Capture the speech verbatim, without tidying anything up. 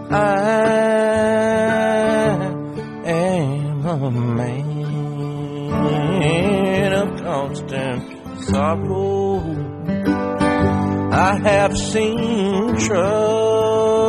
am a man of constant sorrow. I have seen trouble